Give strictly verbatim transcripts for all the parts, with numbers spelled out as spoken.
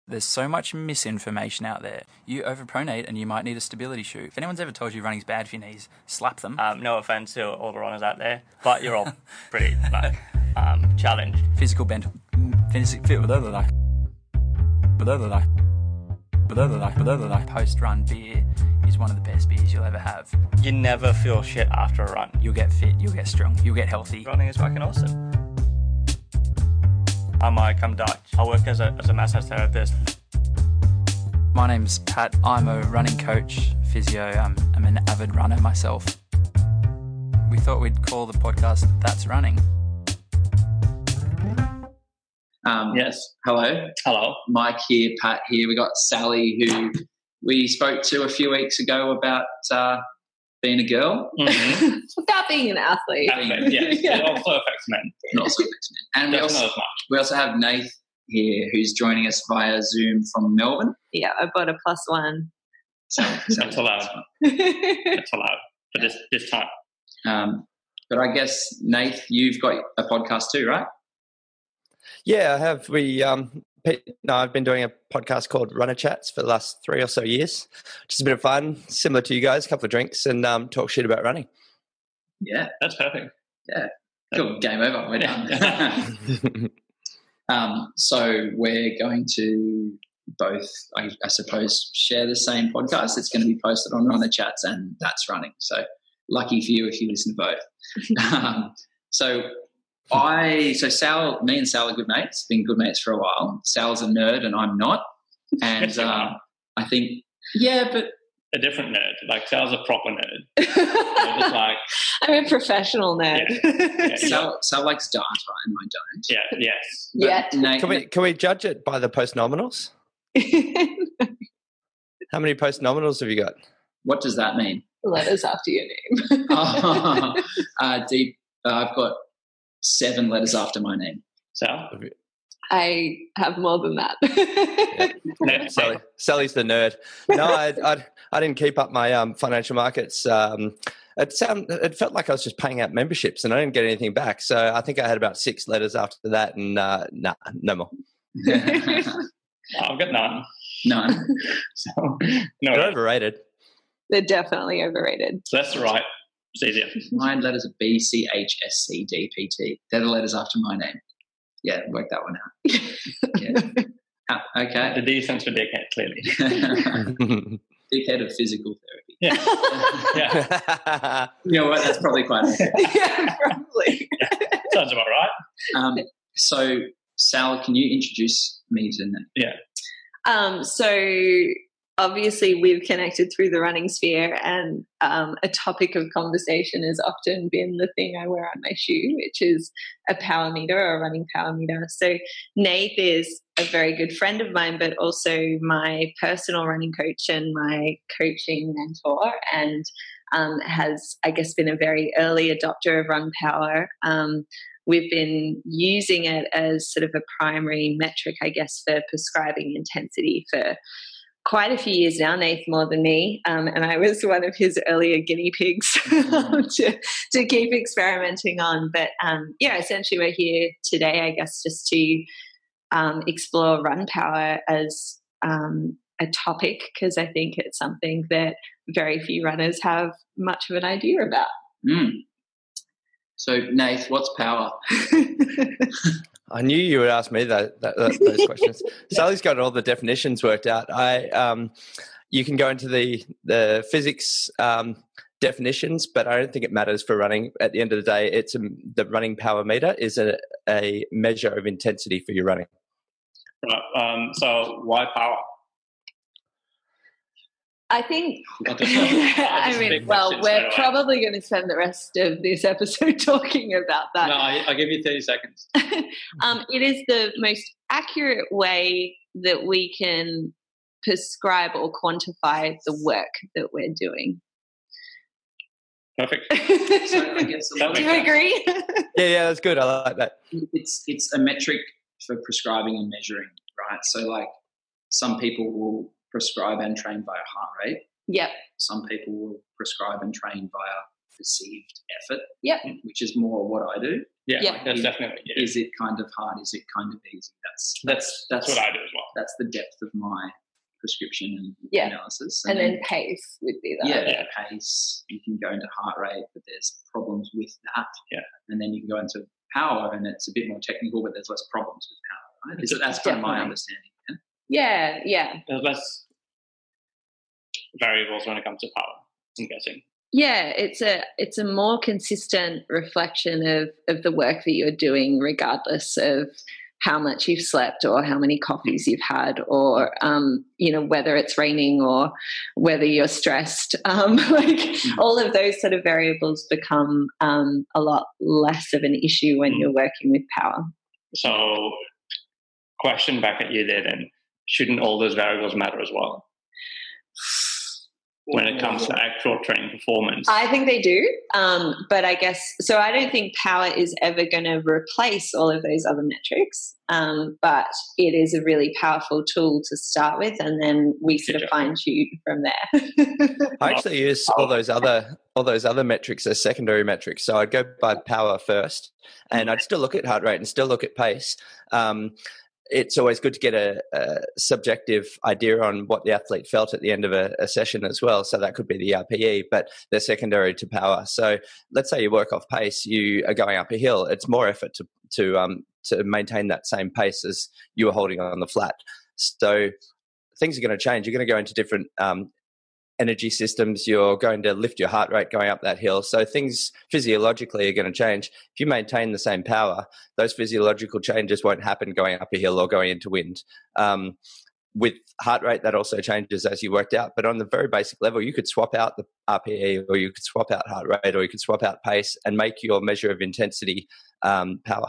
There's so much misinformation out there. You overpronate and you might need a stability shoe. If anyone's ever told you running's bad for your knees, slap them. Um, no offense to all the runners out there, but you're all pretty like um, challenged. Physical bent. Physical. Post-run beer is one of the best beers you'll ever have. You never feel shit after a run. You'll get fit, you'll get strong, you'll get healthy. Running is fucking awesome. I'm Mike, I'm Dutch. I work as a, as a massage therapist. My name's Pat. I'm a running coach, physio. I'm, I'm an avid runner myself. We thought we'd call the podcast That's Running. Um, yes. Hello. Hello. Mike here, Pat here. We got Sally, who we spoke to a few weeks ago about uh, being a girl. Mm-hmm. About being an athlete. Athlete, yes. Yeah. It also affects men. It also affects men. And we Just also, not as much. we also have Nath here, who's joining us via Zoom from Melbourne. Yeah, I bought a plus one. So, so That's allowed. That's allowed for this, this time. Um, but I guess, Nath, you've got a podcast too, right? Yeah, I have. We, um, Pete and I have been doing a podcast called Runner Chats for the last three or so years. Just a bit of fun, similar to you guys, a couple of drinks, and um, talk shit about running. Yeah. That's perfect. Yeah. Cool. Game over. We're done. um, so we're going to both, I, I suppose, share the same podcast. It's going to be posted on Runner Chats and That's Running. So lucky for you if you listen to both. um, so I, so Sal, me and Sal are good mates, been good mates for a while. Sal's a nerd and I'm not. And Yes, you um, are. I think, yeah, but A different nerd. Like, Sal's a proper nerd. They're just like, I'm a professional nerd. yeah, Sal, Sal likes data and I don't. yeah, yes. But Yeah. Nate, Can we can we judge it by the post-nominals? How many post-nominals have you got? what does that mean? Letters after your name. uh, deep. Uh, I've got seven letters after my name. Sal? I have more than that. Yeah, Sally, Sally's the nerd. No, I, I, I didn't keep up my um, financial markets. Um, it sound, it felt like I was just paying out memberships and I didn't get anything back. So I think I had about six letters after that, and uh, nah, no more. I've got none. None. So, no. They're overrated. They're definitely overrated. So that's right. It's easier. My letters are B, C, H, S, C, D, P, T. They're the letters after my name. Yeah, work that one out. Yeah. Ah, The okay. D stands for dickhead, clearly. Dickhead of physical therapy. Yeah. Yeah. You know what? That's probably quite okay. Yeah, probably. Sounds about right. Um, so, Sal, can you introduce me to Nate? Yeah. Um, so obviously we've connected through the running sphere, and um, a topic of conversation has often been the thing I wear on my shoe, which is a power meter or a running power meter. So Nath is a very good friend of mine, but also my personal running coach and my coaching mentor, and um, has, I guess, been a very early adopter of Run Power. Um, we've been using it as sort of a primary metric, I guess, for prescribing intensity for quite a few years now, Nath more than me, um, and I was one of his earlier guinea pigs to, to keep experimenting on. But um, yeah, essentially we're here today, I guess, just to um, explore Run Power as um, a topic, because I think it's something that very few runners have much of an idea about. Mm. So, Nath, what's power? I knew you would ask me that, that, that, those questions. Sally's got all the definitions worked out. I, um, you can go into the the physics um, definitions, but I don't think it matters for running. At the end of the day, it's a, the running power meter is a, a measure of intensity for your running. Right. Um, so why power? I think, That's a- that's a I big mean, well, question we're straight away. probably going to spend the rest of this episode talking about that. No, I, I'll give you thirty seconds. um, it is the most accurate way that we can prescribe or quantify the work that we're doing. Perfect. So, I guess a lot Do of- you agree? Yeah, yeah, that's good. I like that. it's it's a metric for prescribing and measuring, right? So, like, some people will prescribe and train via heart rate. Yep. Some people will prescribe and train via perceived effort. Yep. Which is more what I do. Yeah, Yeah. that's is, definitely. Yeah. Is it kind of hard? Is it kind of easy? That's That's that's what I do as well. That's the depth of my prescription and Yeah. analysis. And, and then, then pace would be that. Yeah, yeah, pace. You can go into heart rate, but there's problems with that. Yeah. And then you can go into power, and it's a bit more technical, but there's less problems with power. Right? So that's kind of my understanding. Yeah, yeah. There's less variables when it comes to power, I'm guessing. Yeah, it's a it's a more consistent reflection of of the work that you're doing, regardless of how much you've slept or how many coffees you've had, or um, you know, whether it's raining or whether you're stressed. Um, like mm-hmm. all of those sort of variables become um, a lot less of an issue when mm-hmm. you're working with power. So, question back at you there then: shouldn't all those variables matter as well when it comes to actual training performance? I think they do, um, but I guess, so I don't think power is ever going to replace all of those other metrics, um, but it is a really powerful tool to start with, and then we sort of fine tune from there. I actually use all those other all those other metrics as secondary metrics. So I'd go by power first, and I'd still look at heart rate and still look at pace. Um, It's always good to get a, a subjective idea on what the athlete felt at the end of a, a session as well. So that could be the R P E, but they're secondary to power. So let's say you work off pace, you are going up a hill. It's more effort to to um, to maintain that same pace as you were holding on the flat. So things are going to change. You're going to go into different um, energy systems. You're going to lift your heart rate going up that hill. So things physiologically are going to change. If you maintain the same power, those physiological changes won't happen going up a hill or going into wind. Um, with heart rate, that also changes as you worked out. But on the very basic level, you could swap out the R P E, or you could swap out heart rate, or you could swap out pace and make your measure of intensity um, power.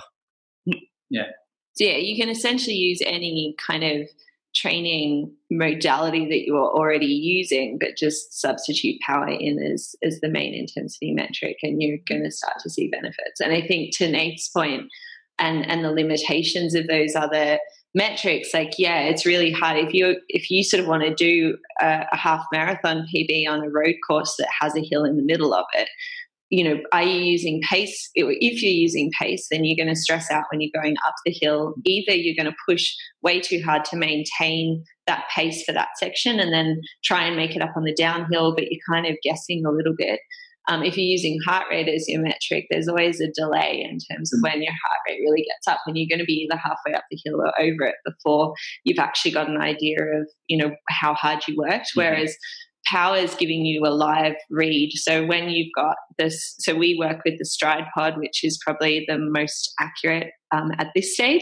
Yeah. So yeah, you can essentially use any kind of training modality that you're already using, but just substitute power in as, as the main intensity metric, and you're going to start to see benefits. And I think to Nate's point, and, and the limitations of those other metrics, like, yeah, it's really hard. If you if you sort of want to do a, a half marathon P B on a road course that has a hill in the middle of it, you know, are you using pace? If you're using pace, then you're going to stress out when you're going up the hill. Either you're going to push way too hard to maintain that pace for that section and then try and make it up on the downhill, but you're kind of guessing a little bit. Um, if you're using heart rate as your metric, there's always a delay in terms of when your heart rate really gets up, and you're going to be either halfway up the hill or over it before you've actually got an idea of, you know, how hard you worked. Whereas power is giving you a live read. So when you've got this, so we work with the Stride Pod, which is probably the most accurate um, at this stage.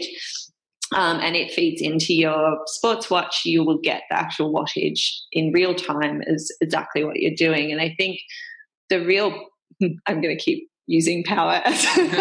Um, and it feeds into your sports watch. You will get the actual wattage in real time as exactly what you're doing. And I think the real, I'm going to keep using power as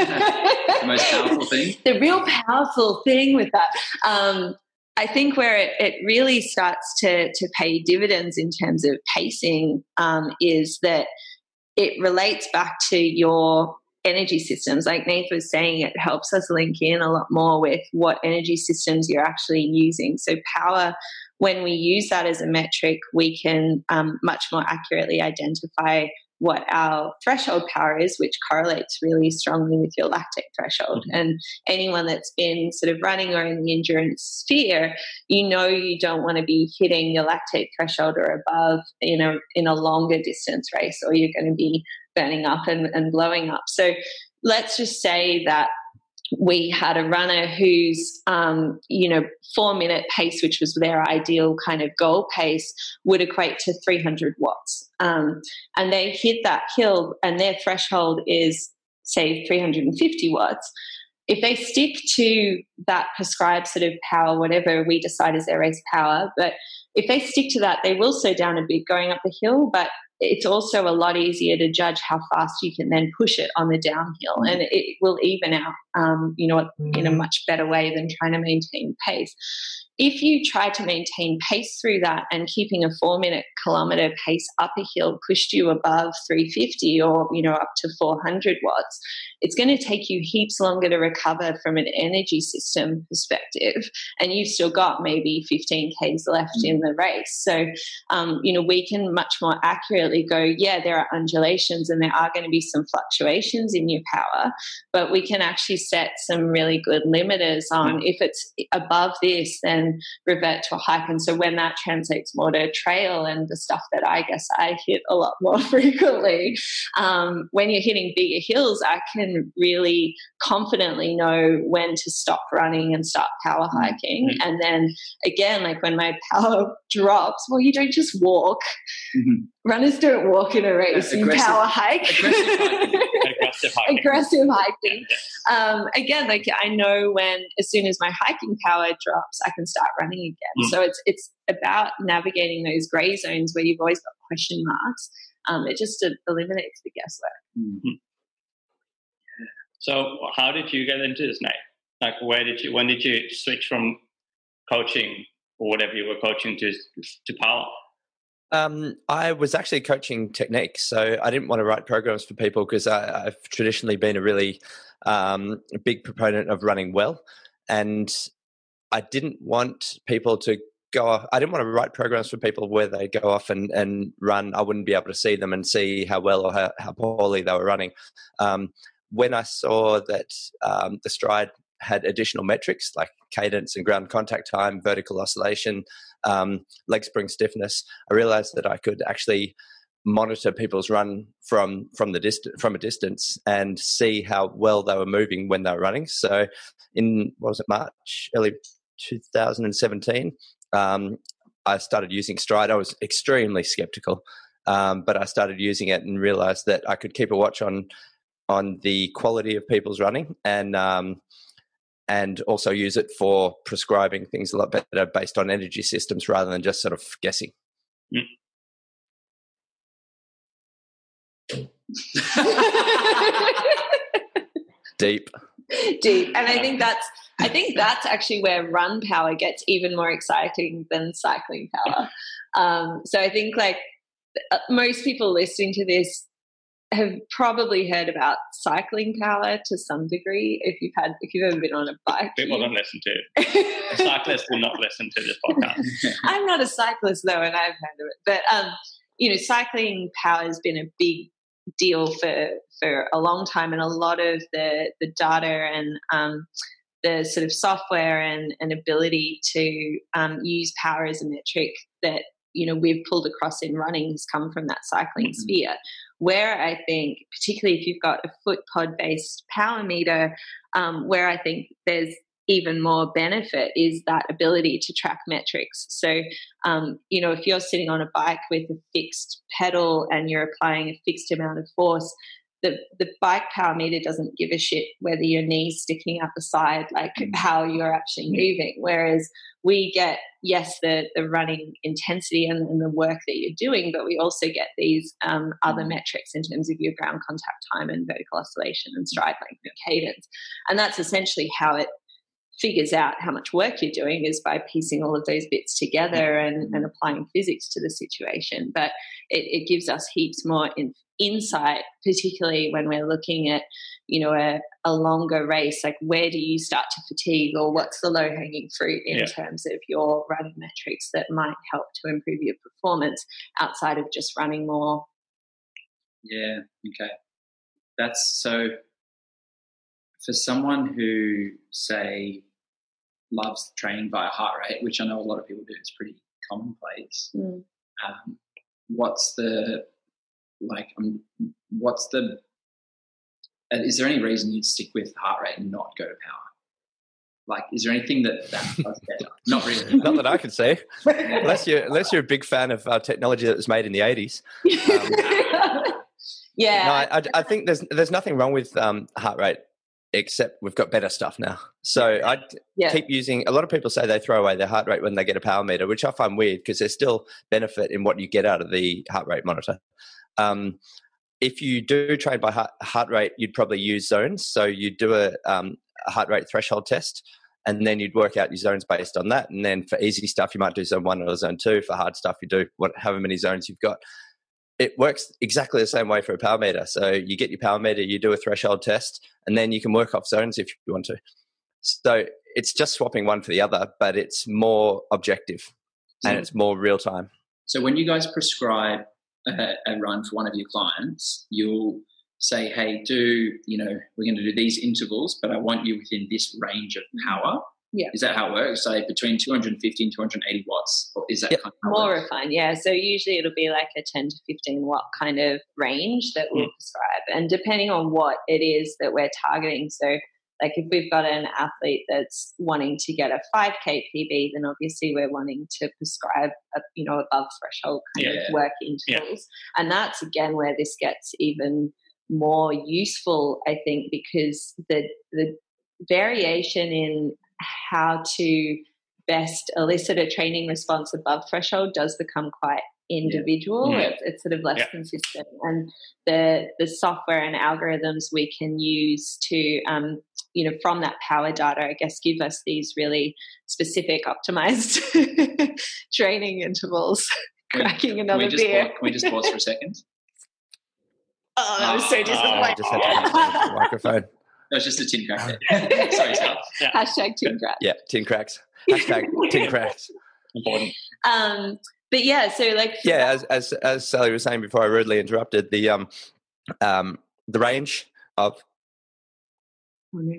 the most powerful thing. The real powerful thing with that. Um, I think where it, it really starts to, to pay dividends in terms of pacing um, is that it relates back to your energy systems. Like Nath was saying, it helps us link in a lot more with what energy systems you're actually using. So power, when we use that as a metric, we can um, much more accurately identify what our threshold power is, which correlates really strongly with your lactate threshold. Mm-hmm. And anyone that's been sort of running or in the endurance sphere, you know you don't want to be hitting your lactate threshold or above in a, in a longer distance race, or you're going to be burning up and, and blowing up. So let's just say that we had a runner whose, um, you know, four-minute pace, which was their ideal kind of goal pace, would equate to three hundred watts. Um, and they hit that hill and their threshold is, say, three hundred fifty watts. If they stick to that prescribed sort of power, whatever we decide is their race power, but if they stick to that, they will slow down a bit going up the hill, but it's also a lot easier to judge how fast you can then push it on the downhill, and it will even out, um, you know, in a much better way than trying to maintain pace. If you try to maintain pace through that, and keeping a four-minute kilometre pace up a hill pushed you above three fifty or, you know, up to four hundred watts, it's going to take you heaps longer to recover from an energy system perspective, and you've still got maybe fifteen kays left in the race. So, um, you know, we can much more accurately go, yeah, there are undulations and there are going to be some fluctuations in your power, but we can actually set some really good limiters on if it's above this, then revert to a hike. And so when that translates more to trail and the stuff that I guess I hit a lot more frequently, um, when you're hitting bigger hills, I can really confidently know when to stop running and start power hiking. Mm-hmm. And then again, like when my power drops, well, you don't just walk. Mm-hmm. Runners don't walk in a race, you power hike. Aggressive hiking. Aggressive hiking. Aggressive hiking. Um, again, like I know when, as soon as my hiking power drops, I can start running again. Mm. So it's it's about navigating those grey zones where you've always got question marks. Um, it just eliminates the guesswork. Mm-hmm. So how did you get into this, Nate? Like where did you, when did you switch from coaching or whatever you were coaching to to power? Um, I was actually coaching technique, so I didn't want to write programs for people because I've traditionally been a really um, big proponent of running well, and I didn't want people to go off. I didn't want to write programs for people where they go off and, and run. I wouldn't be able to see them and see how well or how, how poorly they were running. Um, when I saw that um, the Stride had additional metrics like cadence and ground contact time, vertical oscillation, um, leg spring stiffness, I realized that I could actually monitor people's run from from the dist- from a distance and see how well they were moving when they were running. So in, what was it, March, early two thousand seventeen, um, I started using Stride. I was extremely skeptical, um, but I started using it and realized that I could keep a watch on on the quality of people's running and um, and also use it for prescribing things a lot better based on energy systems rather than just sort of guessing. Mm. Deep. Deep. And I think that's I think that's actually where run power gets even more exciting than cycling power. Um, so I think like most people listening to this have probably heard about cycling power to some degree. If you've had, if you've ever been on a bike, people don't listen to it. A cyclist will not listen to this podcast. I'm not a cyclist though, and I've heard of it. But um, you know, cycling power has been a big deal for for a long time, and a lot of the the data and um, the sort of software and, and ability to um, use power as a metric that you know we've pulled across in running has come from that cycling mm-hmm. sphere. Where I think, particularly if you've got a foot pod based power meter, um, where I think there's even more benefit is that ability to track metrics. So, um, you know, if you're sitting on a bike with a fixed pedal and you're applying a fixed amount of force, the, the bike power meter doesn't give a shit whether your knee's sticking out the side, like how you're actually moving. Whereas we get, yes, the, the running intensity and, and the work that you're doing, but we also get these um, other metrics in terms of your ground contact time and vertical oscillation and stride length and cadence. And that's essentially how it figures out how much work you're doing, is by piecing all of those bits together and, and applying physics to the situation. But it, it gives us heaps more in, insight, particularly when we're looking at, you know, a, a longer race, like where do you start to fatigue, or what's the low-hanging fruit in yeah. terms of your running metrics that might help to improve your performance outside of just running more. Yeah, okay. That's so... For someone who, say, loves training via heart rate, which I know a lot of people do, it's pretty commonplace. Mm. Um, what's the like? Um, what's the? Uh, is there any reason you'd stick with heart rate and not go to power? Like, is there anything that that does better? Not really. Not that I can see. Unless you're unless you're a big fan of uh, technology that was made in the eighties. Um, yeah. No, I, I think there's there's nothing wrong with um, heart rate, except we've got better stuff now. So I yeah. keep using, a lot of people say they throw away their heart rate when they get a power meter, which I find weird because there's still benefit in what you get out of the heart rate monitor. Um, if you do train by heart, heart rate, you'd probably use zones. So you'd do a, um, a heart rate threshold test, and then you'd work out your zones based on that. And then for easy stuff, you might do zone one or zone two. For hard stuff, you do what, however many zones you've got. it works exactly the same way for a power meter. So you get your power meter, you do a threshold test, and then you can work off zones if you want to. So it's just swapping one for the other, but it's more objective and it's more real time. So when you guys prescribe a, a run for one of your clients, you'll say, hey, do, you know, we're going to do these intervals, but I want you within this range of power. Yeah. Is that how it works? So between two hundred fifty and two hundred eighty watts? Or is that yep. kind of more refined? Yeah. So usually it'll be like a ten to fifteen watt kind of range that we'll mm. prescribe. And depending on what it is that we're targeting. So like if we've got an athlete that's wanting to get a five K P B, then obviously we're wanting to prescribe, a, you know, above threshold kind yeah. of work intervals. Yeah. And that's, again, where this gets even more useful, I think, because the the variation in how to best elicit a training response above threshold does become quite individual. Yeah. It's, it's sort of less yeah. consistent, and the the software and algorithms we can use to um, you know, from that power data, I guess, give us these really specific optimized training intervals. Can Cracking we, another can we beer. Pause, can we just pause for a second? Oh, that was so disappointing. I just had to touch the microphone. That was just a tin crack there. Sorry, Sal. Yeah. Hashtag tin crack. Yeah, tin cracks. Hashtag tin cracks. Important. Um, but yeah, so like yeah, as as as Sally was saying before, I rudely interrupted. The um um the range of. Oh, no.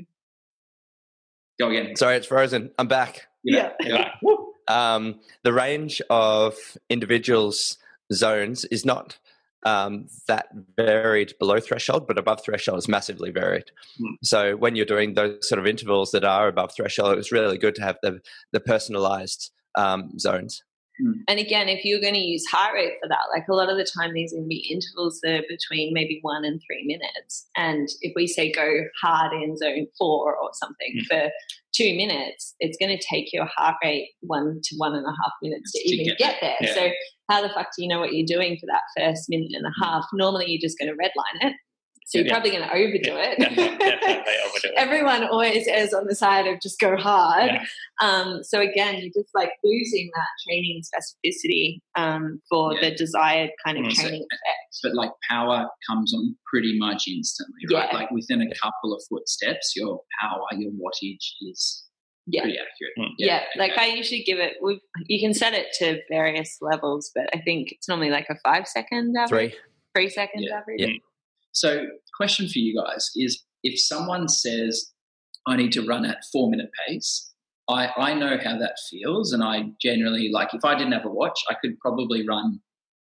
Go again. Sorry, it's frozen. I'm back. Yeah. yeah. Um, the range of individuals' zones is not um, that varied below threshold, but above threshold is massively varied. Mm. So when you're doing those sort of intervals that are above threshold, it's really good to have the the personalized um, zones. And again, if you're going to use heart rate for that, like a lot of the time these are going to be intervals that are between maybe one and three minutes. And if we say go hard in zone four or something mm. for two minutes, it's going to take your heart rate one to one and a half minutes to, to even get, get there. Yeah. So how the fuck do you know what you're doing for that first minute and a half? Normally you're just going to redline it. So you're yeah. probably going to overdo yeah, it. Definitely, definitely overdo it. Everyone always is on the side of just go hard. Yeah. Um, so again, you're just like losing that training specificity um, for yeah. the desired kind of mm-hmm. training effect. But like power comes on pretty much instantly, right? Yeah. Like within a couple of footsteps, your power, your wattage is yeah. pretty accurate. Mm. Yeah, yeah. Okay. Like I usually give it, we've, you can set it to various levels, but I think it's normally like a five second average. Three. Three second yeah. average. Yeah. So question for you guys is, if someone says, I need to run at four minute pace, I, I know how that feels. And I generally, like if I didn't have a watch, I could probably run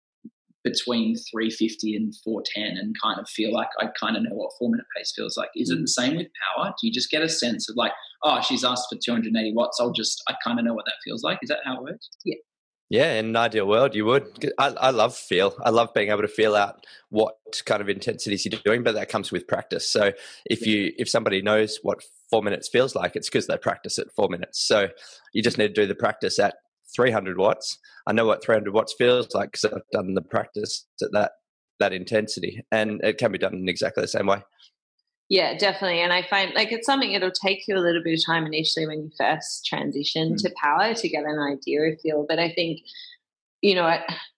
between three fifty and four ten and kind of feel like I kind of know what four minute pace feels like. Is it the same with power? Do you just get a sense of like, oh, she's asked for two hundred eighty watts. I'll just, I kind of know what that feels like. Is that how it works? Yeah. Yeah, in an ideal world, you would. I, I love feel. I love being able to feel out what kind of intensities you're doing, but that comes with practice. So if you if somebody knows what four minutes feels like, it's because they practice at four minutes. So you just need to do the practice at three hundred watts. I know what three hundred watts feels like because I've done the practice at that that intensity, and it can be done in exactly the same way. Yeah, definitely. And I find like it's something, it'll take you a little bit of time initially when you first transition mm. to power to get an idea of feel. But I think, you know,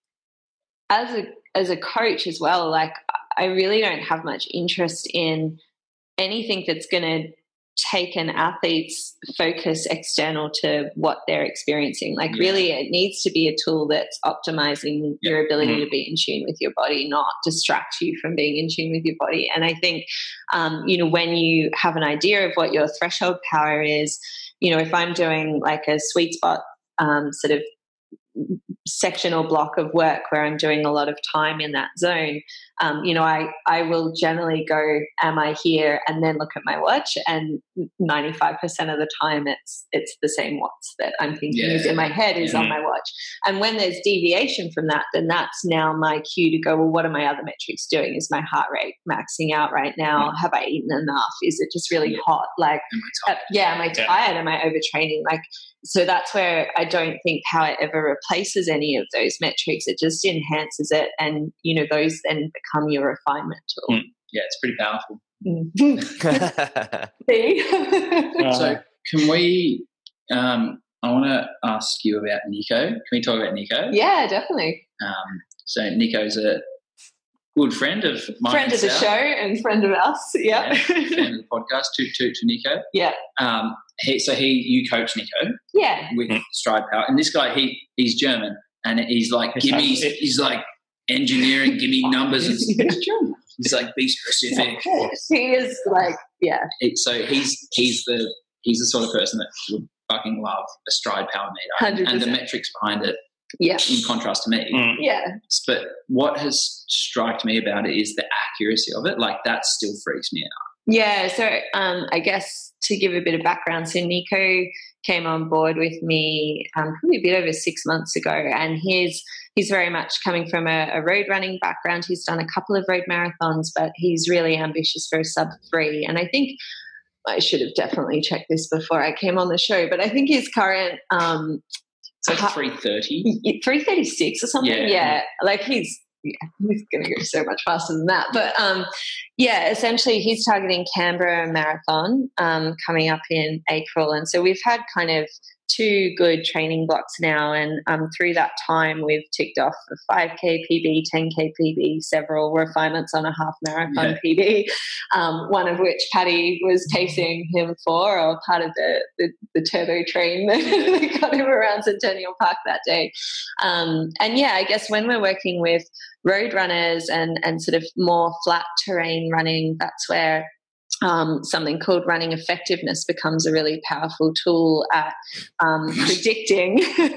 as a as a coach as well, like I really don't have much interest in anything that's going to take an athlete's focus external to what they're experiencing. Like yeah. really it needs to be a tool that's optimizing yeah. your ability mm-hmm. to be in tune with your body, not distract you from being in tune with your body. And I think, um, you know, when you have an idea of what your threshold power is, you know, if I'm doing like a sweet spot um, sort of section or block of work where I'm doing a lot of time in that zone, um, you know, I, I will generally go, am I here? And then look at my watch, and ninety-five percent of the time it's it's the same watts that I'm thinking yeah. is in my head is yeah. on my watch. And when there's deviation from that, then that's now my cue to go, well, what are my other metrics doing? Is my heart rate maxing out right now? Yeah. Have I eaten enough? Is it just really yeah. hot? Like, am I tired? Uh, yeah, am I tired? Yeah. Am I overtraining? Like, so that's where I don't think power ever replaces any of those metrics. It just enhances it, and you know, those then become your refinement tool. Mm. Yeah, it's pretty powerful. See? So can we, um, I want to ask you about Nico. Can we talk about Nico? Yeah, definitely. Um, so Nico's a good friend of mine. Friend of the show and friend of us. Yeah. yeah friend of the podcast, toot toot to Nico. Yeah. Um, he, so he, you coach Nico. Yeah. With Stride Power. And this guy, he he's German and he's like, give me, he's like engineering, give me numbers. And he's German. He's like, be specific. He is like, yeah. It, so he's he's the he's the sort of person that would fucking love a Stride Power meter. one hundred percent. And the metrics behind it. Yeah. In contrast to me. Mm. Yeah. But what has struck me about it is the accuracy of it. Like that still freaks me out. Yeah. So um, I guess to give a bit of background, so Nico came on board with me um, probably a bit over six months ago, and he's he's very much coming from a, a road running background. He's done a couple of road marathons, but he's really ambitious for a sub three. And I think I should have definitely checked this before I came on the show, but I think his current um, so three thirty, three thirty six or something. Yeah, yeah. like he's. Yeah, he's going to go so much faster than that. But, um, yeah, essentially he's targeting Canberra Marathon um, coming up in April. And so we've had kind of two good training blocks now. And um, through that time, we've ticked off a five K P B, ten K P B, several refinements on a half marathon yeah. P B, um, one of which Paddy was chasing him for, or part of the, the, the turbo train that got him around Centennial Park that day. Um, and, yeah, I guess when we're working with road runners and, and sort of more flat terrain running, that's where um, something called running effectiveness becomes a really powerful tool at um, predicting.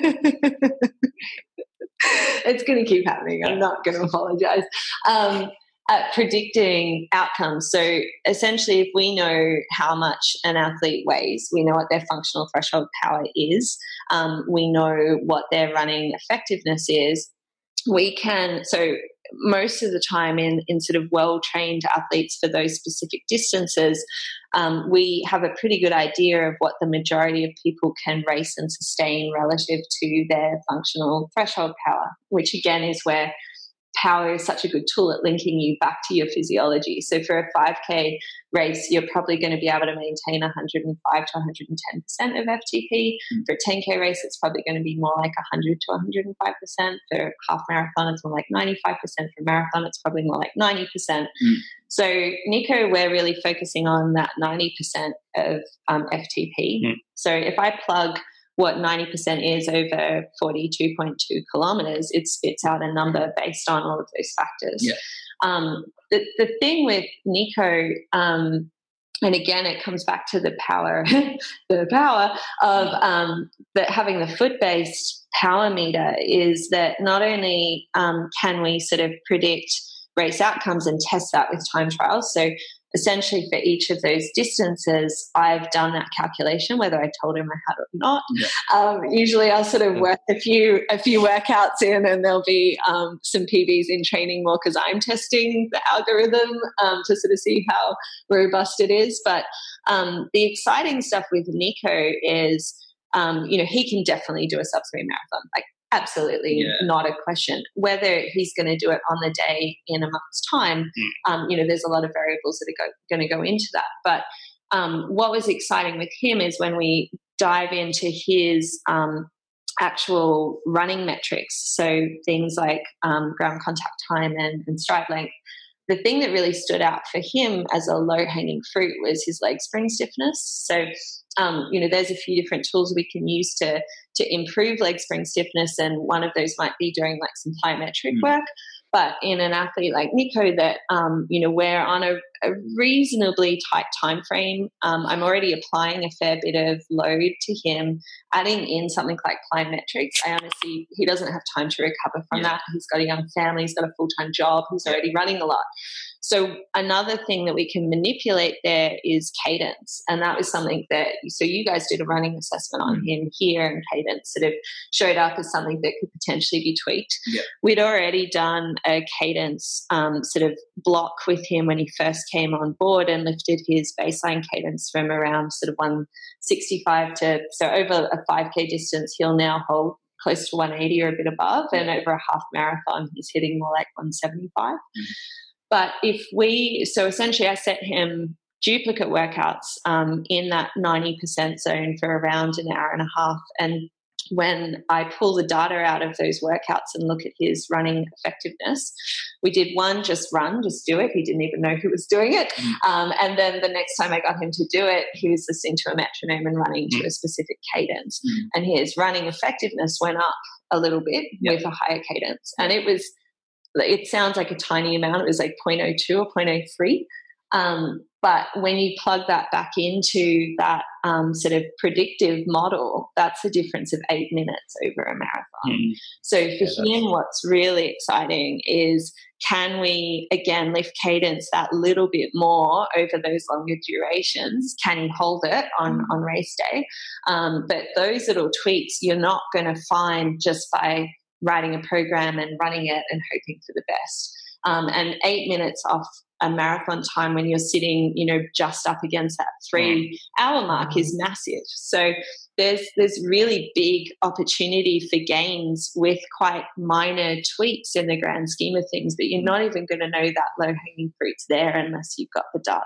It's going to keep happening. I'm not going to apologize. Um, at predicting outcomes. So essentially, if we know how much an athlete weighs, we know what their functional threshold power is, um, we know what their running effectiveness is, we can, so most of the time in, in sort of well-trained athletes for those specific distances, um, we have a pretty good idea of what the majority of people can race and sustain relative to their functional threshold power, which again is where power is such a good tool at linking you back to your physiology. So for a five K race, you're probably going to be able to maintain one hundred five to one hundred ten percent of F T P. Mm. For a ten K race, it's probably going to be more like one hundred to one hundred five percent. For half marathon, it's more like ninety-five percent. For marathon, it's probably more like ninety percent. Mm. So Nico, we're really focusing on that ninety percent of um, F T P. Mm. So if I plug what ninety percent is over forty-two point two kilometers, it spits out a number based on all of those factors. Yeah. Um, the, the thing with Nico, um, and again, it comes back to the power, the power of um, that having the foot-based power meter is that not only um, can we sort of predict race outcomes and test that with time trials. So essentially for each of those distances, I've done that calculation, whether I told him I had it or not. Yeah. Um, usually I'll sort of work a few a few workouts in, and there'll be um, some P Bs in training more because I'm testing the algorithm um, to sort of see how robust it is. But um, the exciting stuff with Nico is, um, you know, he can definitely do a sub-three marathon. Like, absolutely yeah. not a question. Whether he's going to do it on the day in a month's time, mm. um, you know, there's a lot of variables that are going to go into that. But um, what was exciting with him is when we dive into his um, actual running metrics, so things like um, ground contact time and, and stride length, the thing that really stood out for him as a low-hanging fruit was his leg spring stiffness. So, um, you know, there's a few different tools we can use to to improve leg spring stiffness, and one of those might be doing like some plyometric mm. work. But in an athlete like Nico, that um, you know, we're on a, a reasonably tight time frame. Um, I'm already applying a fair bit of load to him, adding in something like plyometrics. I honestly, he doesn't have time to recover from yeah. that. He's got a young family. He's got a full time job. He's already running a lot. So another thing that we can manipulate there is cadence. And that was something that, so you guys did a running assessment on mm. him here, and cadence sort of showed up as something that could potentially be tweaked. Yeah. We'd already done a cadence um, sort of block with him when he first came on board, and lifted his baseline cadence from around sort of one sixty-five to, so over a five K distance, he'll now hold close to one eighty or a bit above. And over a half marathon, he's hitting more like one seventy-five. Mm. But if we, so essentially I set him duplicate workouts um, in that ninety percent zone for around an hour and a half. And when I pull the data out of those workouts and look at his running effectiveness, we did one, just run, just do it. He didn't even know who was doing it. Um, and then the next time I got him to do it, he was listening to a metronome and running to a specific cadence. Mm. And his running effectiveness went up a little bit yep. with a higher cadence. And it was, it sounds like a tiny amount. It was like zero point zero two or zero point zero three. Um, but when you plug that back into that um, sort of predictive model, that's the difference of eight minutes over a marathon. Mm. So for yeah, him, what's really exciting is, can we, again, lift cadence that little bit more over those longer durations? Can he hold it on, on race day? Um, but those little tweaks you're not going to find just by writing a program and running it and hoping for the best. Um, and eight minutes off a marathon time when you're sitting, you know, just up against that three hour mark is massive. So there's there's really big opportunity for gains with quite minor tweaks in the grand scheme of things, but you're not even going to know that low hanging fruit's there unless you've got the data.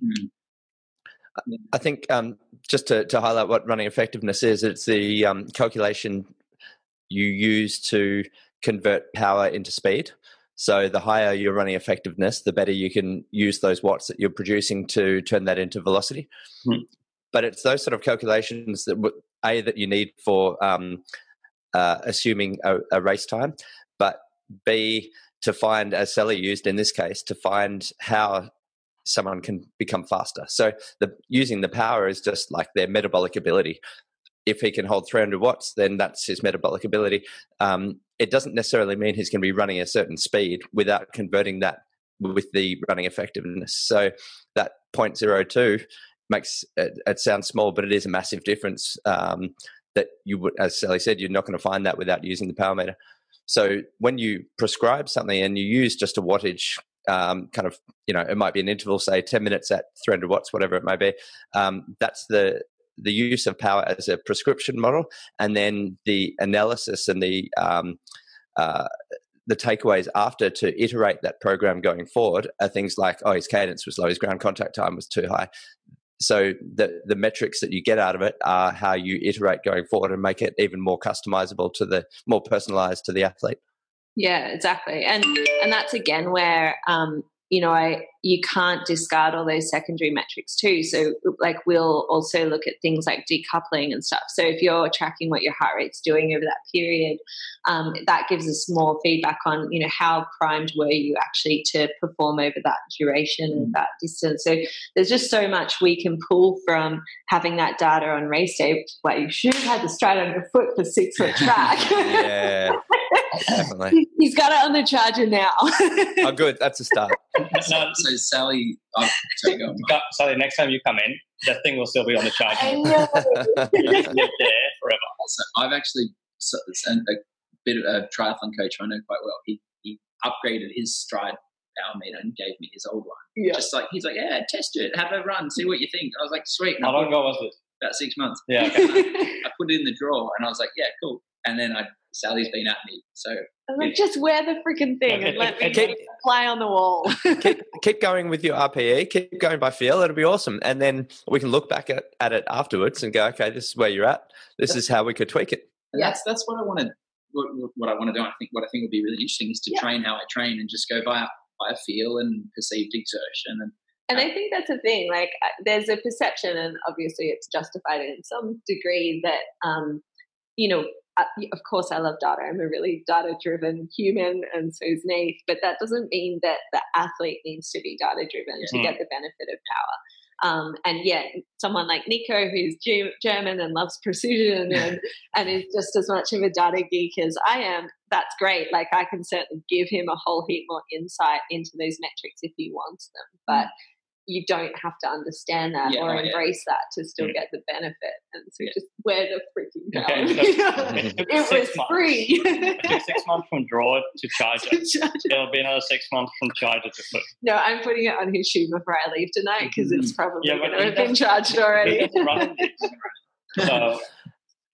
Mm-hmm. I think um, just to, to highlight what running effectiveness is, it's the um, calculation you use to convert power into speed. So the higher your running effectiveness, the better you can use those watts that you're producing to turn that into velocity. Mm. But it's those sort of calculations that A, that you need for um, uh, assuming a, a race time, but B, to find, as Sally used in this case, to find how someone can become faster. So the, using the power is just like their metabolic ability. If he can hold three hundred watts, then that's his metabolic ability. Um, it doesn't necessarily mean he's going to be running a certain speed without converting that with the running effectiveness. So that zero point zero two makes it, it sound small, but it is a massive difference um, that you would, as Sally said, you're not going to find that without using the power meter. So when you prescribe something and you use just a wattage, um, kind of, you know, it might be an interval, say ten minutes at three hundred watts, whatever it may be. Um, that's the the use of power as a prescription model, and then the analysis and the um, uh, the takeaways after to iterate that program going forward are things like, oh, his cadence was low, his ground contact time was too high. So the the metrics that you get out of it are how you iterate going forward and make it even more customizable to the more personalized to the athlete. Yeah, exactly. And and that's again where um, you know, I you can't discard all those secondary metrics too. So like we'll also look at things like decoupling and stuff. So if you're tracking what your heart rate's doing over that period, um, that gives us more feedback on, you know, how primed were you actually to perform over that duration and that distance. So there's just so much we can pull from having that data on race day, which is why you should have had the stride on your foot for six foot track. Yeah, definitely. He's got it on the charger now. Oh, good. That's a start. So, so Sally, oh, sorry, go on. Sally, next time you come in, that thing will still be on the charger. I know. It's there forever. So I've actually, so, a bit of a triathlon coach I know quite well. He he upgraded his stride power meter and gave me his old one. Yeah. Just like, he's like, yeah, test it, have a run, see what you think. I was like, sweet. How long ago was this? About six months. Yeah. Okay. I put it in the drawer and I was like, yeah, cool. And then I Sally's been at me. So I'm like, just wear the freaking thing and let me keep, fly on the wall. keep, keep going with your R P E. Keep going by feel. It'll be awesome. And then we can look back at, at it afterwards and go, okay, this is where you're at. This is how we could tweak it. And that's that's what I want to what, what I want to do. I think what I think would be really interesting is to yeah. train how I train and just go by by feel and perceived exertion. And and I think that's the thing. Like, there's a perception, and obviously it's justified in some degree that um, you know. Uh, of course, I love data. I'm a really data-driven human, and so is Nath. But that doesn't mean that the athlete needs to be data-driven yeah. to get the benefit of power. Um, and yet, someone like Nico, who's G- German and loves precision and, and is just as much of a data geek as I am, that's great. Like, I can certainly give him a whole heap more insight into those metrics if he wants them. But you don't have to understand that yeah, or embrace yeah. that to still yeah. get the benefit. And so yeah. just wear the freaking power. Okay, so it, it was months. free. It took six months from drawer to charger. to charger. It'll be another six months from charger to foot. No, I'm putting it on his shoe before I leave tonight because it's probably yeah, going to have been charged already. So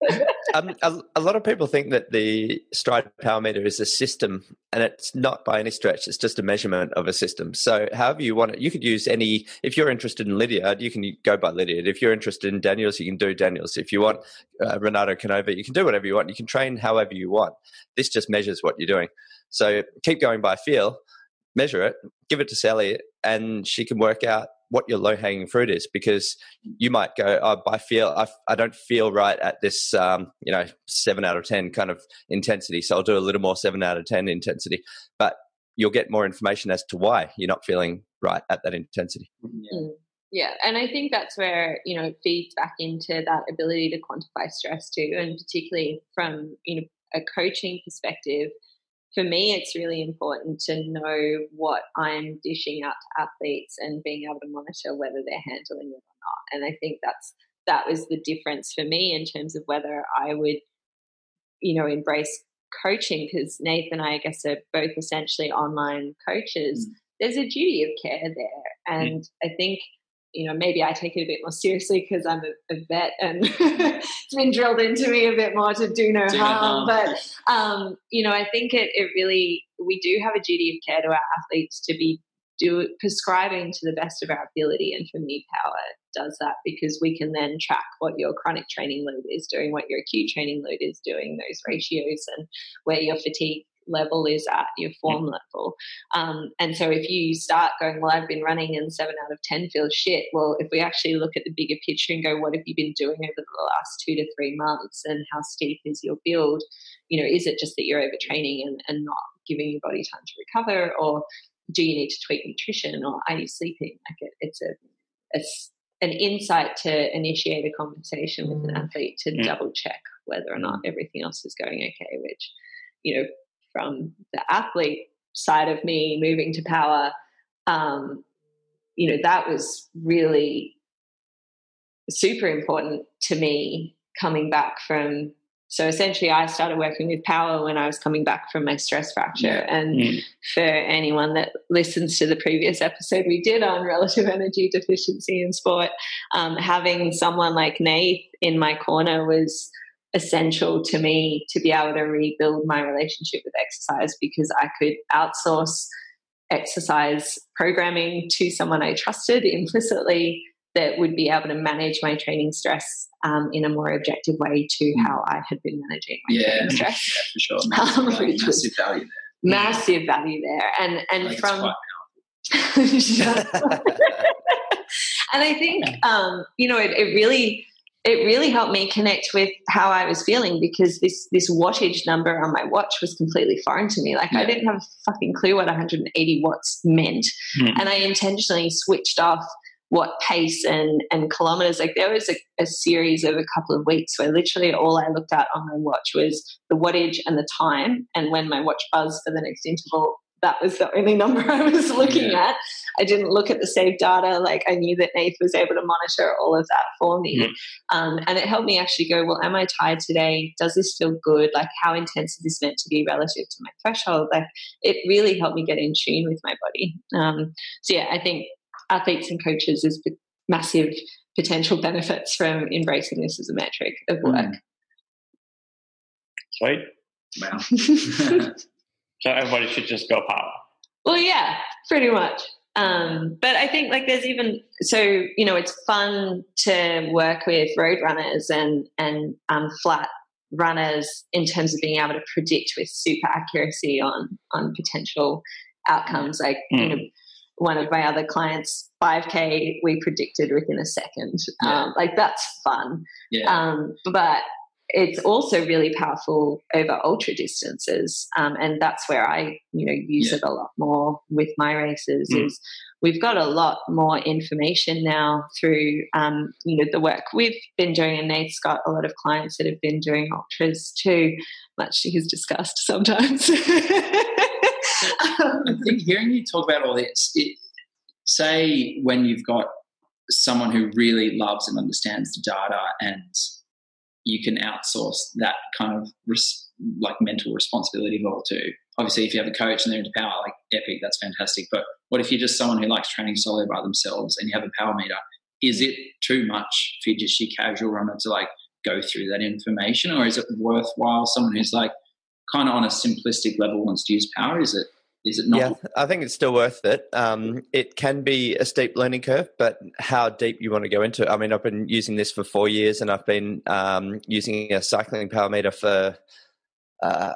um, a, a lot of people think that the Stride Power Meter is a system, and it's not by any stretch. It's just a measurement of a system. So however you want it, you could use any, if you're interested in Lydiard, you can go by Lydiard. If you're interested in Daniels, you can do Daniels. If you want uh, Renato Canova, you can do whatever you want. You can train however you want. This just measures what you're doing. So keep going by feel, measure it, give it to Sally, and she can work out what your low-hanging fruit is, because you might go, oh, I feel I, I don't feel right at this, um, you know, seven out of ten kind of intensity, so I'll do a little more seven out of ten intensity. But you'll get more information as to why you're not feeling right at that intensity. Yeah. Mm. Yeah, and I think that's where, you know, it feeds back into that ability to quantify stress too, and particularly from, you know, a coaching perspective. For me, it's really important to know what I'm dishing out to athletes and being able to monitor whether they're handling it or not. And I think that's that was the difference for me in terms of whether I would, you know, embrace coaching, because Nathan and I, I guess, are both essentially online coaches. Mm. There's a duty of care there. And mm. I think, you know, maybe I take it a bit more seriously because I'm a, a vet and it's been drilled into me a bit more to do no do harm. But, um, you know, I think it, it really, we do have a duty of care to our athletes to be do prescribing to the best of our ability. And for me, Power does that, because we can then track what your chronic training load is doing, what your acute training load is doing, those ratios, and where your fatigue level is at, your form level. Um, and so if you start going, well, I've been running and seven out of ten feels shit. Well, if we actually look at the bigger picture and go, what have you been doing over the last two to three months and how steep is your build? You know, is it just that you're overtraining and, and not giving your body time to recover? Or do you need to tweak nutrition? Or are you sleeping? Like it, it's a, it's an insight to initiate a conversation with an athlete to mm. double check whether or not everything else is going okay, which, you know, from the athlete side of me moving to Power, um, you know, that was really super important to me coming back from. So essentially I started working with Power when I was coming back from my stress fracture. Yeah. And mm. for anyone that listens to the previous episode we did on relative energy deficiency in sport, um, having someone like Nath in my corner was essential to me to be able to rebuild my relationship with exercise, because I could outsource exercise programming to someone I trusted implicitly that would be able to manage my training stress um, in a more objective way to how I had been managing my yeah, training stress. Yeah, for sure. Massive, um, value, massive value there. Massive value there. And, and like from... And I think, um, you know, it, it really... it really helped me connect with how I was feeling, because this this wattage number on my watch was completely foreign to me. Like yeah. I didn't have a fucking clue what one hundred eighty watts meant. Mm. And I intentionally switched off what pace and, and kilometers. Like there was a, a series of a couple of weeks where literally all I looked at on my watch was the wattage and the time. And when my watch buzzed for the next interval, that was the only number I was looking yeah. at. I didn't look at the saved data. Like I knew that Nath was able to monitor all of that for me. Mm-hmm. Um, and it helped me actually go, well, am I tired today? Does this feel good? Like how intense is this meant to be relative to my threshold? Like it really helped me get in tune with my body. Um, so yeah, I think athletes and coaches is massive potential benefits from embracing this as a metric of work. Mm. Sweet. Wow. So everybody should just go Power. Well, yeah, pretty much. Um, but I think like there's even, so, you know, it's fun to work with road runners and, and um, flat runners in terms of being able to predict with super accuracy on, on potential outcomes. Like, mm. you know, one of my other clients, five K, we predicted within a second. Yeah. Um, like that's fun. Yeah. Um, but it's also really powerful over ultra distances. Um, and that's where I, you know, use yeah. it a lot more with my races mm. is we've got a lot more information now through, um, you know, the work we've been doing, and Nate's got a lot of clients that have been doing ultras too, much to his disgust sometimes. I think hearing you talk about all this, it, say when you've got someone who really loves and understands the data and you can outsource that kind of res- like mental responsibility of all too. Obviously, if you have a coach and they're into power, like epic, that's fantastic. But what if you're just someone who likes training solo by themselves and you have a power meter? Is it too much for just your casual runner to like go through that information, or is it worthwhile someone who's like kind of on a simplistic level wants to use power? Is it is it not? Yeah, I think it's still worth it. Um, it can be a steep learning curve, but how deep you want to go into it. I mean, I've been using this for four years and I've been um, using a cycling power meter for uh,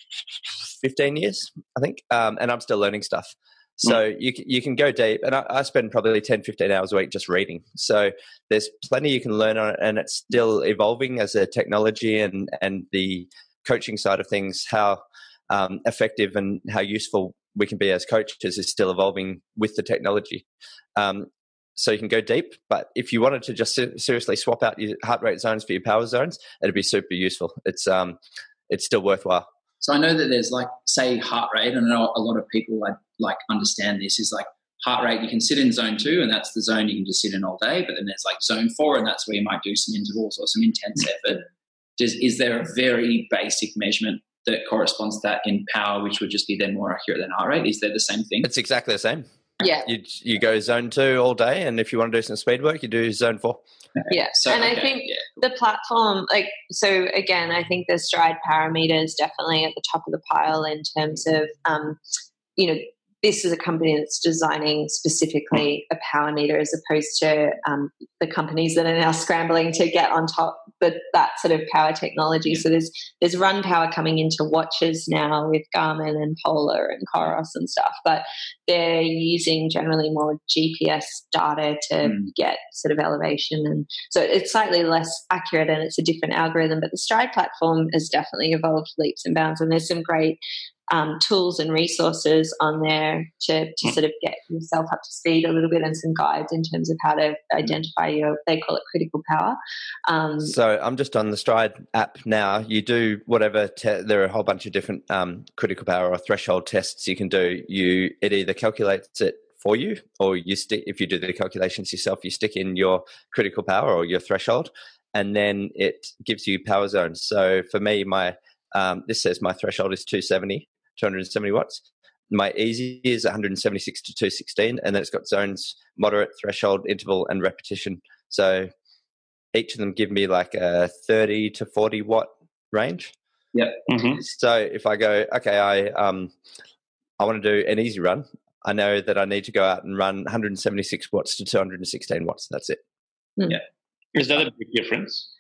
fifteen years, I think, um, and I'm still learning stuff. So mm. you, you can go deep, and I, I spend probably ten, fifteen hours a week just reading. So there's plenty you can learn on it, and it's still evolving as a technology and, and the coaching side of things, how um, effective and how useful we can be as coaches is still evolving with the technology. Um, so you can go deep, but if you wanted to just ser- seriously swap out your heart rate zones for your power zones, it'd be super useful. It's um, it's still worthwhile. So I know that there's like, say, heart rate, and I know a lot of people like, like understand this is like heart rate, you can sit in zone two and that's the zone you can just sit in all day, but then there's like zone four and that's where you might do some intervals or some intense effort. Does, is there a very basic measurement that corresponds to that in power, which would just be then more accurate than heart rate? Is there the same thing? It's exactly the same. Yeah. You you go zone two all day, and if you want to do some speed work, you do zone four. Yeah. So, and okay. I think yeah. the platform, like, so again, I think the Stride parameter is definitely at the top of the pile in terms of, um, you know, this is a company that's designing specifically a power meter as opposed to um, the companies that are now scrambling to get on top of that sort of power technology. So there's there's run power coming into watches now with Garmin and Polar and Coros and stuff, but they're using generally more G P S data to mm. get sort of elevation. And so it's slightly less accurate and it's a different algorithm, but the Stride platform has definitely evolved leaps and bounds, and there's some great Um, tools and resources on there to, to sort of get yourself up to speed a little bit, and some guides in terms of how to identify your, they call it critical power. Um, so I'm just on the Stride app now. You do whatever, te- there are a whole bunch of different um, critical power or threshold tests you can do. You It either calculates it for you, or you stick, if you do the calculations yourself, you stick in your critical power or your threshold, and then it gives you power zones. So for me, my um, this says my threshold is two seventy. two hundred seventy watts. My easy is one seventy-six to two sixteen, and then it's got zones, moderate, threshold, interval, and repetition. So each of them give me like a thirty to forty watt range. Yeah. Mm-hmm. So if I go, okay, I um, I want to do an easy run, I know that I need to go out and run one seventy-six watts to two hundred sixteen watts. That's it. Mm. Yeah. Is that a big difference?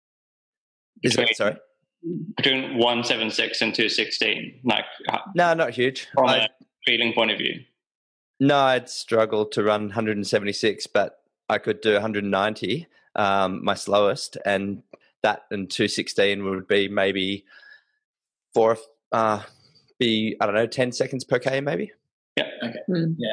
Is that, sorry? Between one seventy-six and two sixteen, like no, not huge. From I, a feeling point of view. No, I'd struggle to run one seventy-six, but I could do one ninety, um, my slowest, and that and two sixteen would be maybe four, uh, be I don't know, ten seconds per k, maybe. Yeah. Okay. Mm. Yeah.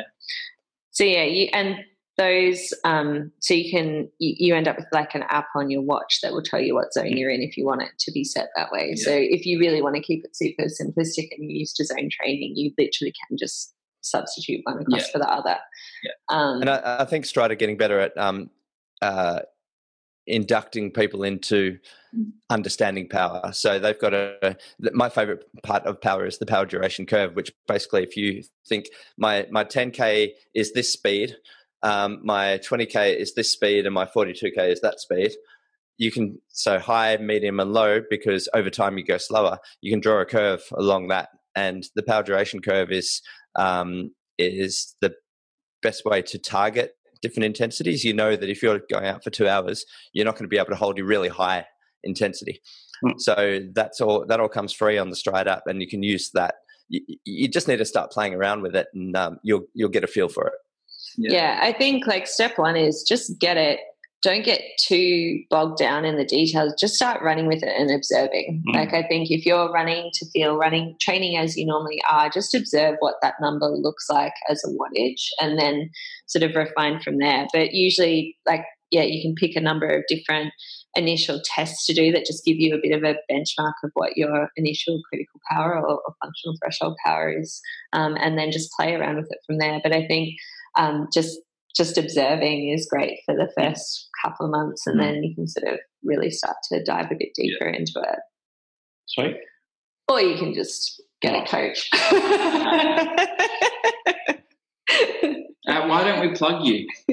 So yeah, you and. Those, um, so you can, you, you end up with like an app on your watch that will tell you what zone you're in if you want it to be set that way. Yeah. So if you really want to keep it super simplistic and you're used to zone training, you literally can just substitute one across yeah. for the other. Yeah. Um, and I, I think Stride are getting better at um, uh, inducting people into understanding power. So they've got a, my favorite part of power is the power duration curve, which basically if you think my, my ten K is this speed, Um, my twenty K is this speed and my forty-two K is that speed. You can, so high, medium and low, because over time you go slower, you can draw a curve along that. And the power duration curve is, um, is the best way to target different intensities. You know that if you're going out for two hours, you're not going to be able to hold a really high intensity. Mm. So that's all, that all comes free on the Stride app, and you can use that. You, you just need to start playing around with it, and um, you'll, you'll get a feel for it. Yeah. yeah, I think like step one is just get it. Don't get too bogged down in the details. Just start running with it and observing. Mm. Like I think if you're running to feel running, training as you normally are, just observe what that number looks like as a wattage and then sort of refine from there. But usually like, yeah, you can pick a number of different initial tests to do that just give you a bit of a benchmark of what your initial critical power or, or functional threshold power is, um, and then just play around with it from there. But I think Um, just just observing is great for the first couple of months, and mm-hmm. then you can sort of really start to dive a bit deeper yeah. into it. Sweet. Or you can just get a coach. uh, why don't we plug you?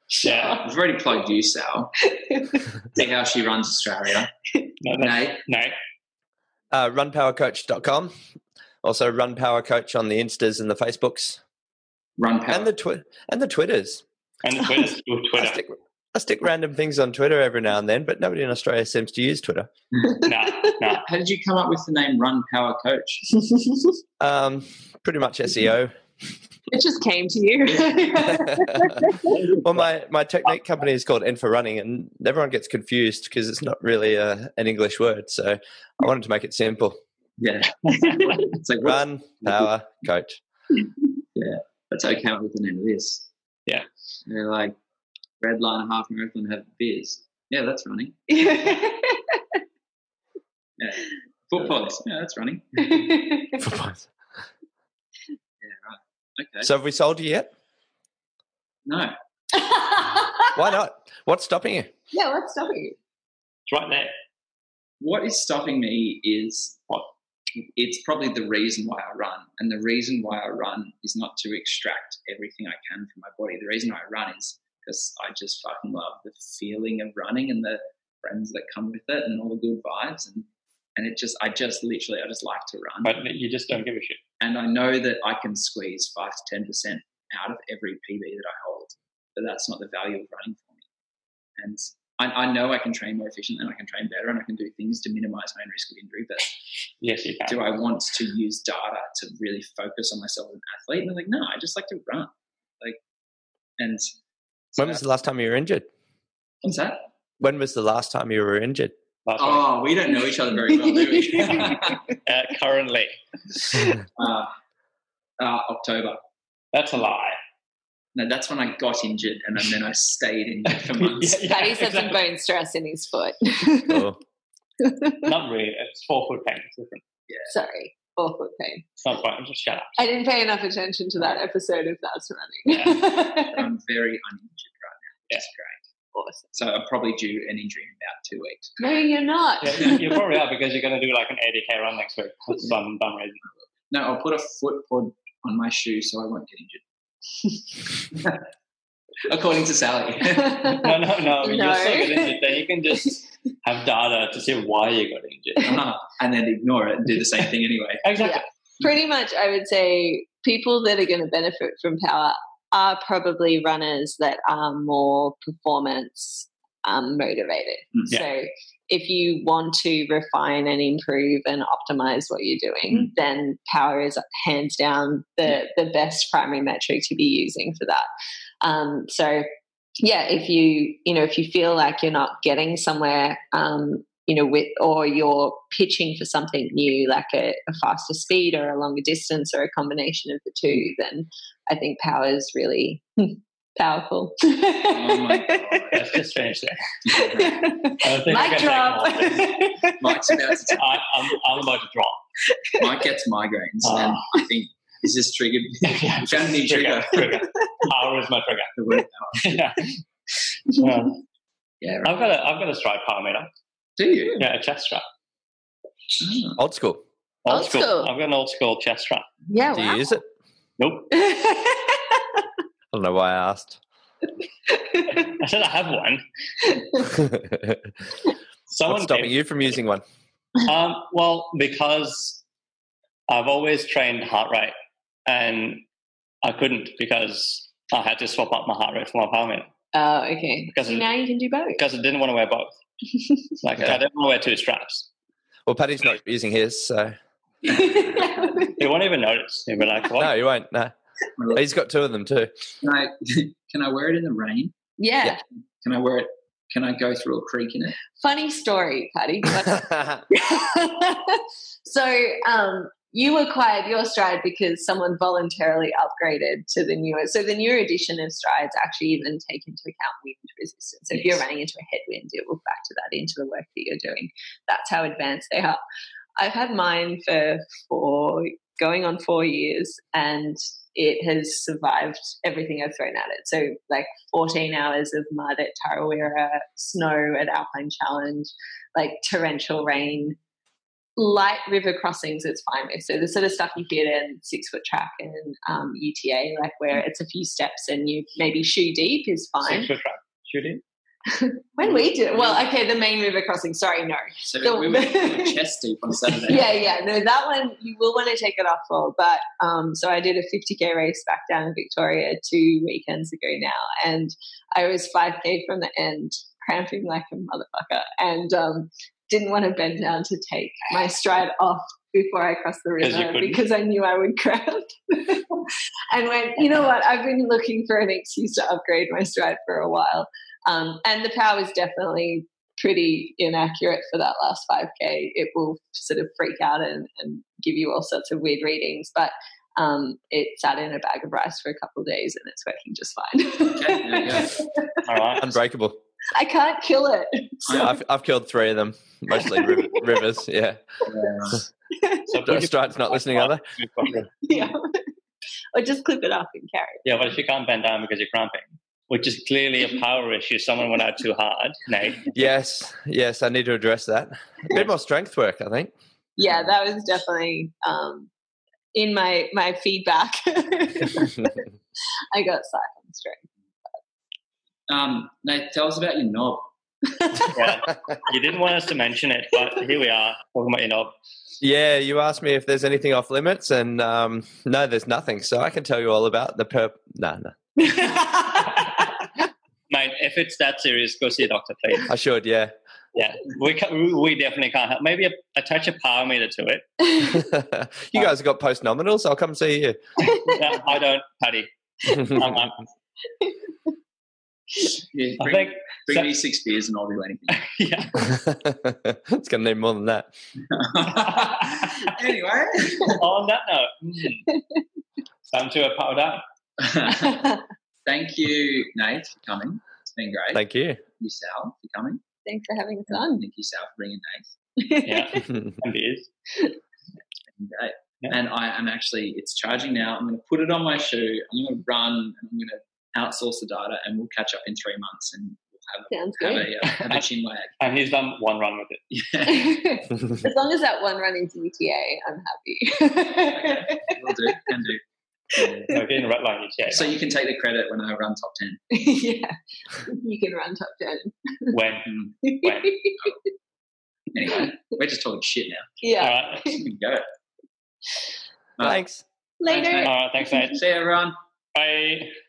Yeah. I've already plugged you, Sal. See how she runs Australia. No, Nate? no. uh, run power coach dot com. Also, Run Power Coach on the Instas and the Facebooks. Run Power. And the, twi- and the Twitters. And the Twitter's still I Twitter. stick, I stick random things on Twitter every now and then, but nobody in Australia seems to use Twitter. No, no. How did you come up with the name Run Power Coach? Um, pretty much S E O. It just came to you. Well, my, my technique company is called N for Running, and everyone gets confused because it's not really a, an English word. So I wanted to make it simple. Yeah. It's like, what's- Run, power, coach. Yeah. That's how I came up with the name of this. Yeah. They're like, red line, half marathon, have beers. Yeah, that's running. Yeah. Yeah. Foot pods. Yeah, that's running. Okay. So have we sold you yet? No. Why not? What's stopping you? Yeah, what's stopping you? It's right there. What is stopping me is what it's probably the reason why I run. And the reason why I run is not to extract everything I can from my body. The reason I run is because I just fucking love the feeling of running and the friends that come with it and all the good vibes. And, and it just, I just literally, I just like to run. But you just don't give a shit. And I know that I can squeeze five to ten percent out of every P B that I hold, but that's not the value of running for me. And I, I know I can train more efficiently and I can train better and I can do things to minimize my own risk of injury, but Yes, you can. do I want to use data to really focus on myself as an athlete? And I'm like, no, I just like to run. Like, and so, When was the last time you were injured? what's that? When was the last time you were injured? Last one. Oh, we don't know each other very well, do we? Uh, currently. uh, uh, October. That's a lie. No, that's when I got injured and then I stayed injured for months. Yeah, yeah, Paddy's had some exactly. bone stress in his foot. Cool. Not really. It's four foot pain. It's different. Sorry, four foot pain. It's not fun. Just shut up. I didn't pay enough attention to that episode of That's Running. I'm very uninjured right now, which is great. Awesome. So I'm probably due an injury in about two weeks. No, you're not. Yeah, you, you probably are because you're going to do like an eighty K run next week for some dumb reason. No, I'll put a foot pod on my shoe so I won't get injured. According to Sally. No, no, no. No. You're so get injured. Then you can just have data to see why you got injured. Uh-huh. And then ignore it and do the same thing anyway. Exactly. Pretty much, I would say people that are going to benefit from power are probably runners that are more performance um, motivated. Mm. So if you want to refine and improve and optimize what you're doing, Mm. then power is hands down the, the best primary metric to be using for that. Um, so yeah, if you, you know, if you feel like you're not getting somewhere, um, you know, with, or you're pitching for something new, like a, a faster speed or a longer distance or a combination of the two, then I think power is really powerful. Oh my God. Let's just finish there. I don't think we Mic can drop. take more. Mike's about to I, I'm, I'm about to drop. Mike gets migraines Oh. and I think is this triggered? Yeah, We found a new trigger. trigger. Power is my trigger. The word power. Yeah. Yeah. Yeah, right. I've got a I've got a stride power meter. Do you? Yeah, a chest strap. Oh. Old school. Old, Old school. school. I've got an old school chest strap. Yeah, Do wow. you use it? Nope. I don't know why I asked. I said I have one. Someone What's stopping gave- you from using one? Um, well, because I've always trained heart rate, and I couldn't because I had to swap up my heart rate for my power meter Oh, okay. Because So of- now you can do both. because I didn't want to wear both. Like Yeah. I didn't want to wear two straps. Well, Paddy's not using his, so He won't even notice. He'll be like, "What?" no, he won't. No, he's got two of them too. Can I can I wear it in the rain? yeah. Yeah. Can I wear it? Can I go through a creek in it? Funny story, Paddy. So um, you acquired your stride because someone voluntarily upgraded to the newer. So the newer edition of strides actually even take into account wind resistance. So if you're Yes. running into a headwind, it will factor that into the work that you're doing. That's how advanced they are. I've had mine for four, going on four years, and it has survived everything I've thrown at it. So like fourteen hours of mud at Tarawera, snow at Alpine Challenge, like torrential rain, light river crossings, it's fine with. So the sort of stuff you get in six foot track and um, U T A, like where it's a few steps and you maybe shoe deep, is fine. Six foot track shooting. When we do, well, okay, the main river crossing. Sorry, no. So The- we were chest deep on Saturday. Yeah, yeah, no, that one you will want to take it off for. But um, so I did a fifty K race back down in Victoria two weekends ago now, and I was five K from the end, cramping like a motherfucker, and um, didn't want to bend down to take my stride off before I crossed the 'Cause you river couldn't? because I knew I would cramp. And went, you know what? I've been looking for an excuse to upgrade my stride for a while. Um, and the power was definitely pretty inaccurate for that last five K. It will sort of freak out and, and give you all sorts of weird readings. But um, it sat in a bag of rice for a couple of days and it's working just fine. Okay, there you go. All right. Unbreakable. I can't kill it. So, I've, I've killed three of them, mostly river, rivers. Yeah. So put your- Stride's not listening, are they? yeah. Or just clip it up and carry it. Yeah, but if you can't bend down because you're cramping, which is clearly a power issue, someone went out too hard, Nate. Yes, yes, I need to address that. A bit more strength work, I think. Yeah, that was definitely um, in my my feedback. I got slack on strength. Um, Nate, tell us about your knob. Yeah. You didn't want us to mention it, but here we are talking about your knob. Yeah, you asked me if there's anything off limits, and um, no, there's nothing. So I can tell you all about the perp. No, no, Mate, if it's that serious, go see a doctor, please. I should. Yeah. Yeah, we can, we definitely can't help. Maybe a, a touch of power meter to it. You guys have got post nominals. I'll come see you. No, I don't, Paddy. I'm, I'm, Yeah, I bring, think, bring so- me six beers and I'll do anything. yeah. It's going to need more than that. Anyway. On that note, mm, time to a power down. Thank you, Nate, for coming. It's been great. Thank you. Thank you, Sal, for coming. Thanks for having us on. Thank you, Sal, for bringing Nate. Yeah, and beers. Great. Yeah. And I am actually, it's charging now. I'm going to put it on my shoe. I'm going to run and I'm going to outsource the data and we'll catch up in three months and we'll have, Sounds have, good. a, uh, have a chin wag. And he's done one run with it. Yeah. As long as that one run is U T A, I'm happy. Will do. Can do. Yeah. No, getting the red line, yeah. So you can take the credit when I run top ten. Yeah, you can run top ten. When? Mm. When? Anyway, we're just talking shit now. Yeah. All right. We can go. Thanks. Later. Thanks, mate. All right, thanks, mate. See you, everyone. Bye.